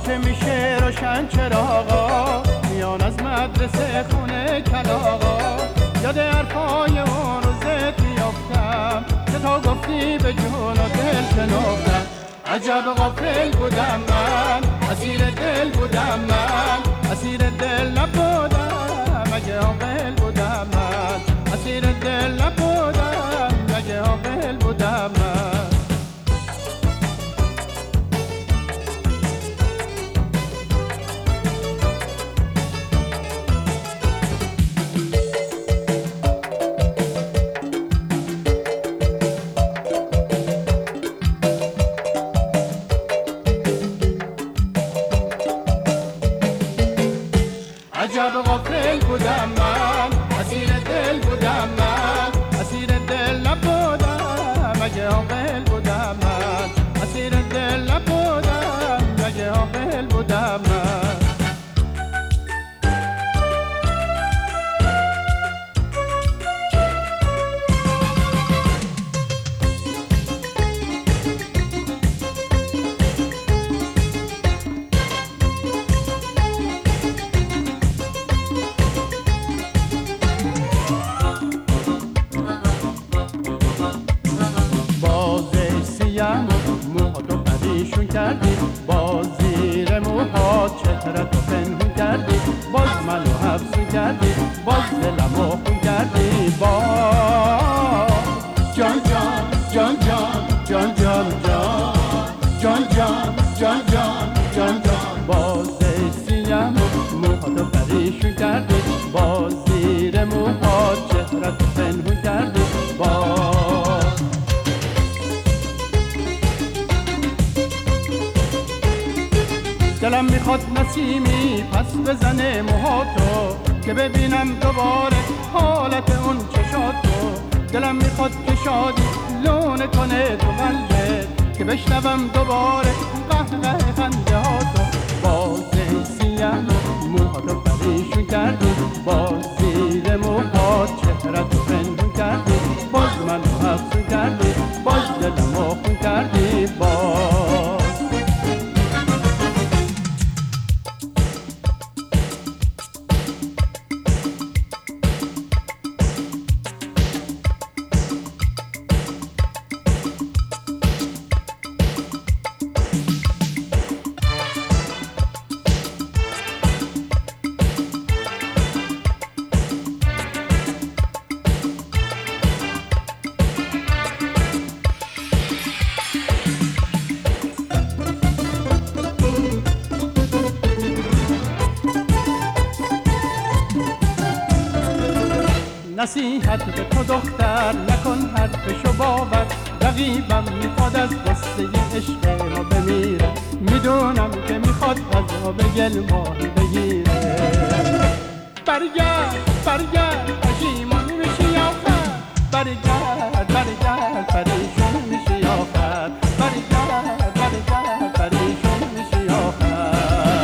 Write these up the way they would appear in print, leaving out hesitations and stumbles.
که میشه روشن چراغا میان از مدرسه خونه کلاغا یاد حرفای اون روزت میافتم که تا گفتی به جون و دل شنفتم عجب غافل بودم من اسیر دل بودم من اسیر دل نبودم اگه عاقل بودم من اسیر دل نبودم اگه عاقل بودم من عجب غافل بودم من اسیر دل بودم من اسیر دل نبودم اگه عاقل بودم من اسیر دل نبودم اگه عاقل بودم من موهاتو پریشون کردی باز زیر موهات چهره‌تو پنهون کردی باز منو حبسون کردی باز دلمو خون کردی باز جان جان جان جان جان جان جان جان جان جان جان باز سیم موهاتو پریشون کردی باز زیر موهات چهره‌تو پنهون کردی باز دلم میخواد نسیمی پس بزنه موهاتو که ببینم دوباره حالت اون چشاتو دلم میخواد که شادی لونه کنه تو قلبت که بشنوم دوباره قهقه خنده هاتو باز سیم موهاتو پریشون کردی باز زیر موهات چهره‌تو پنهون کردی باز منو حبسون کردی باز دلمو خون کردی باز نصیحت به تو دختر نکن حرفشو باور رقیبم میخواد از قصه عشق ما بمیره میدونم که میخواد عذاب گل ماهی بگیره برگرد برگرد پشیمون میشی آخر برگرد برگرد پریشون میشی آخر برگرد برگرد پریشون میشی آخر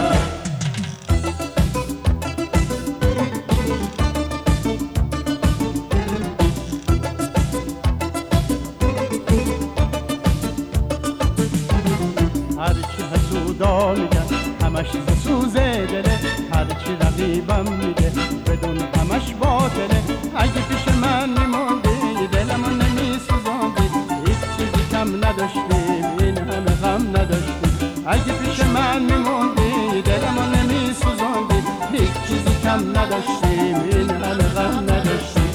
هرچی حسودا میگن همش سوزه دله هرچی رقیبم میگه بدون همش باطله اگه پیش من میموندی دلمو نمیسوزاندی هیچ چیزی کم نداشتیم این همه غم نداشتیم اگه پیش من میموندی دلمو نمیسوزاندی هیچ چیزی کم نداشتیم این همه غم نداشتیم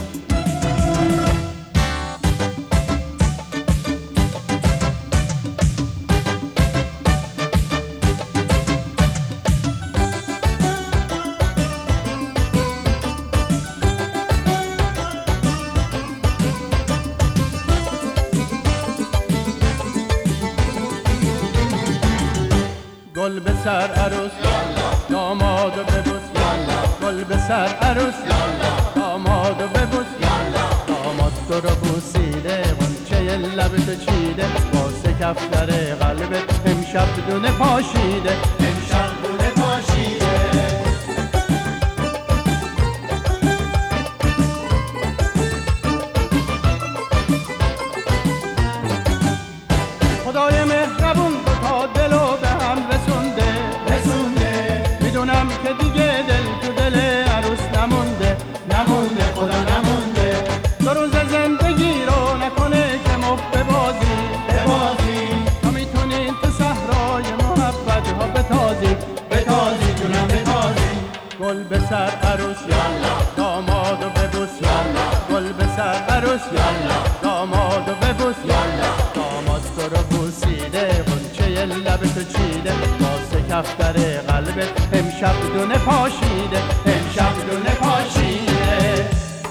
گل به سر عروس دامادو ببوس گل به سر عروس دامادو ببوس داماد تو رو بوسیده غنچه لبتو چیده واسه کفتر قلبت امشب دونه پاشیده امشب دونه پاشیده خدای مهربون تا دلو به هم رسونده یالا دامادو ببوس یالا داماد تو رو بوسیده غنچه لب تو چیده واسه کفتر قلبت امشب دونه پاشیده امشب دونه پاشیده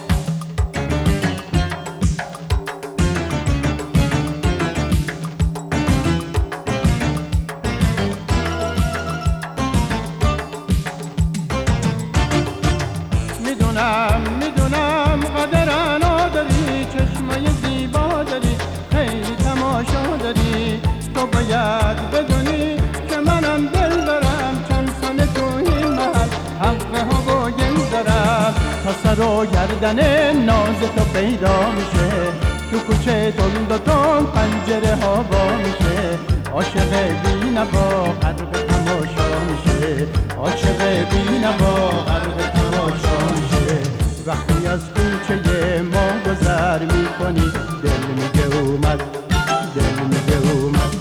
میدونم قدر نداری چشمای زیبا داری خیلی تماشا داری تو باید بدونی که منم دل دارم چند سال تو این محل حقه ها با گل دارم تا سر و گردن ناز تو پیدا میشه تو کوچه تند و تند پنجره ها با میشه عاشق بی نوا غرق تماشا میشه عاشق بی نوا غرق تماشا میشه وقتی از کوچه ما گذر میکنی دل میگه اومد دل میگه اومد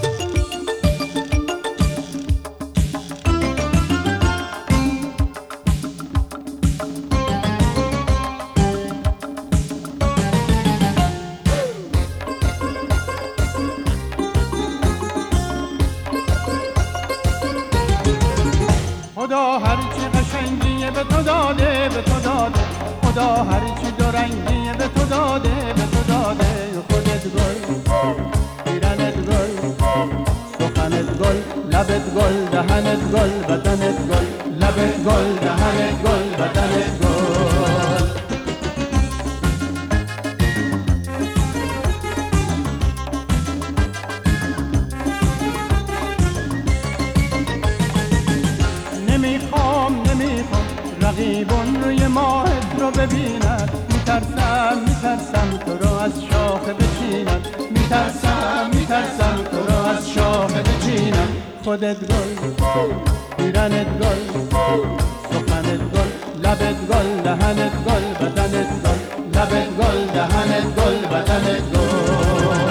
خدا هرچی قشنگیه به تو داده به تو داده خدا هرچی دو رنگیه به تو داده به تو داده خودت گل پیرنت گل سخنت گل لبت گل دهنت گل بدنت گل لبت گل دهنت گل بدنت گل نمیخوام رقیبون روی ماهت رو ببینن میترسم تو رو از شاخه بچینن میترسم تو رو از شاخه بچینن خودت گل پیرنت گل سخنت گل لبت گل دهنت گل بدنت گل لبت گل دهنت گل بدنت گل